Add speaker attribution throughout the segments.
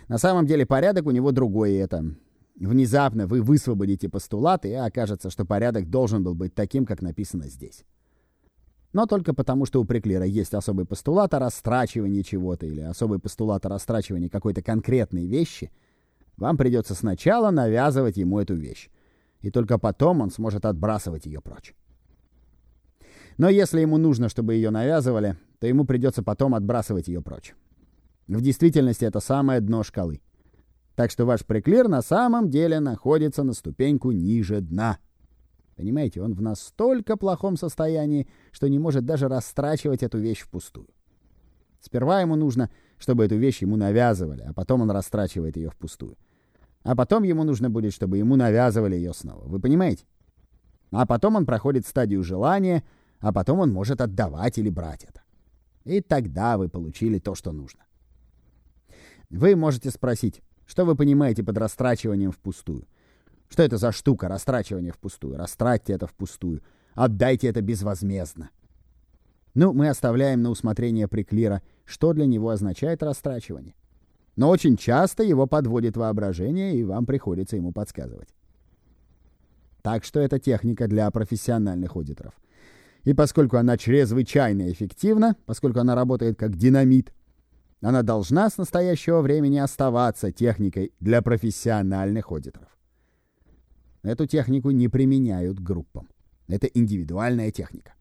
Speaker 1: На самом деле порядок у него другой, и это... Внезапно вы высвободите постулат, и окажется, что порядок должен был быть таким, как написано здесь. Но только потому, что у Приклира есть особый постулат о растрачивании чего-то или особый постулат о растрачивании какой-то конкретной вещи, вам придется сначала навязывать ему эту вещь, и только потом он сможет отбрасывать ее прочь. Но если ему нужно, чтобы ее навязывали, то ему придется потом отбрасывать ее прочь. В действительности это самое дно шкалы. Так что ваш Приклир на самом деле находится на ступеньку ниже дна. Понимаете, он в настолько плохом состоянии, что не может даже растрачивать эту вещь впустую. Сперва ему нужно, чтобы эту вещь ему навязывали, а потом он растрачивает ее впустую. А потом ему нужно будет, чтобы ему навязывали ее снова. Вы понимаете? А потом он проходит стадию желания, а потом он может отдавать или брать это. И тогда вы получили то, что нужно. Вы можете спросить, что вы понимаете под растрачиванием впустую? Что это за штука, растрачивание впустую? Растратьте это впустую. Отдайте это безвозмездно. Ну, мы оставляем на усмотрение Приклира, что для него означает растрачивание. Но очень часто его подводит воображение, и вам приходится ему подсказывать. Так что это техника для профессиональных аудиторов. И поскольку она чрезвычайно эффективна, поскольку она работает как динамит, она должна с настоящего времени оставаться техникой для профессиональных аудиторов. Эту технику не применяют к группам. Это индивидуальная техника.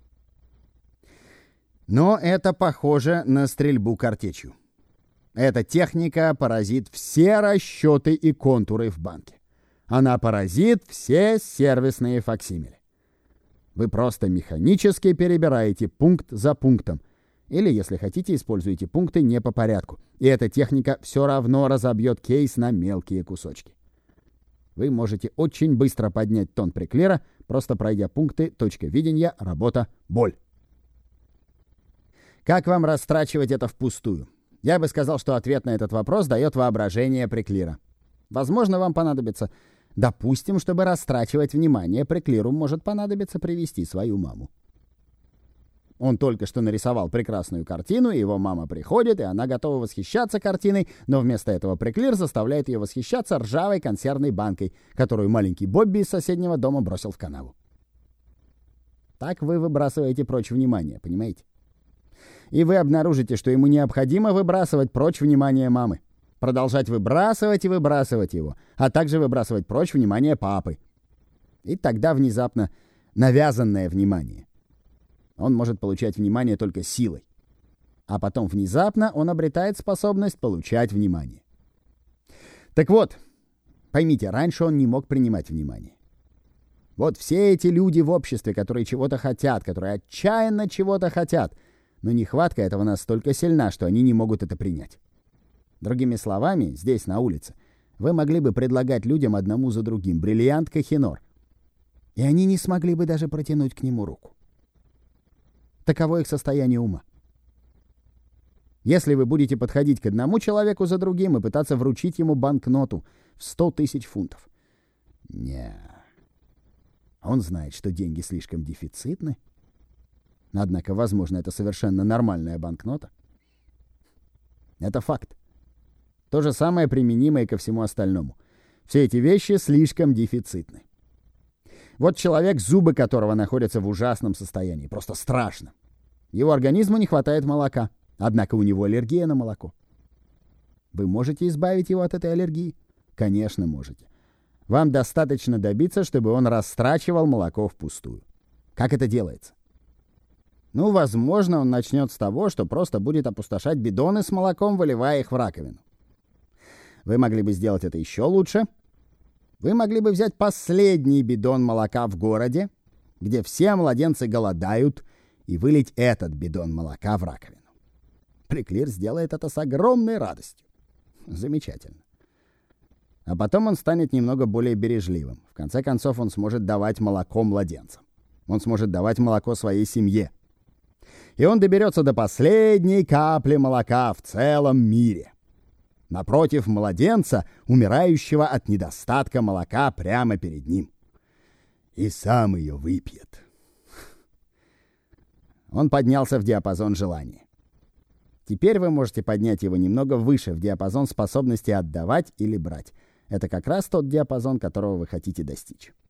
Speaker 1: Но это похоже на стрельбу картечью. Эта техника поразит все расчеты и контуры в банке. Она поразит все сервисные факсимили. Вы просто механически перебираете пункт за пунктом. Или, если хотите, используйте пункты не по порядку. И эта техника все равно разобьет кейс на мелкие кусочки. Вы можете очень быстро поднять тон Приклира, просто пройдя пункты, точка видения, работа, боль. Как вам растрачивать это впустую? Я бы сказал, что ответ на этот вопрос дает воображение Приклира. Возможно, вам понадобится... Допустим, чтобы растрачивать внимание, Приклиру может понадобиться привести свою маму. Он только что нарисовал прекрасную картину, и его мама приходит, и она готова восхищаться картиной, но вместо этого Приклир заставляет ее восхищаться ржавой консервной банкой, которую маленький Бобби из соседнего дома бросил в канаву. Так вы выбрасываете прочь внимание, понимаете? И вы обнаружите, что ему необходимо выбрасывать прочь внимание мамы. Продолжать выбрасывать и выбрасывать его, а также выбрасывать прочь внимание папы. И тогда внезапно навязанное внимание. Он может получать внимание только силой. А потом внезапно он обретает способность получать внимание. Так вот, поймите, раньше он не мог принимать внимание. Вот все эти люди в обществе, которые чего-то хотят, которые отчаянно чего-то хотят, но нехватка этого настолько сильна, что они не могут это принять. Другими словами, здесь, на улице, вы могли бы предлагать людям одному за другим бриллиант Кохинор, и они не смогли бы даже протянуть к нему руку. Таково их состояние ума. Если вы будете подходить к одному человеку за другим и пытаться вручить ему банкноту в 100 тысяч фунтов. Он знает, что деньги слишком дефицитны. Однако, возможно, это совершенно нормальная банкнота. Это факт. То же самое применимо и ко всему остальному. Все эти вещи слишком дефицитны. Вот человек, зубы которого находятся в ужасном состоянии, просто страшно. Его организму не хватает молока, однако у него аллергия на молоко. Вы можете избавить его от этой аллергии? Конечно, можете. Вам достаточно добиться, чтобы он растрачивал молоко впустую. Как это делается? Ну, возможно, он начнет с того, что просто будет опустошать бидоны с молоком, выливая их в раковину. Вы могли бы сделать это еще лучше. Вы могли бы взять последний бидон молока в городе, где все младенцы голодают, и вылить этот бидон молока в раковину. Приклир сделает это с огромной радостью. Замечательно. А потом он станет немного более бережливым. В конце концов, он сможет давать молоко младенцам. Он сможет давать молоко своей семье. И он доберется до последней капли молока в целом мире. Напротив младенца, умирающего от недостатка молока прямо перед ним. И сам ее выпьет. Он поднялся в диапазон желания. Теперь вы можете поднять его немного выше, в диапазон способности отдавать или брать. Это как раз тот диапазон, которого вы хотите достичь.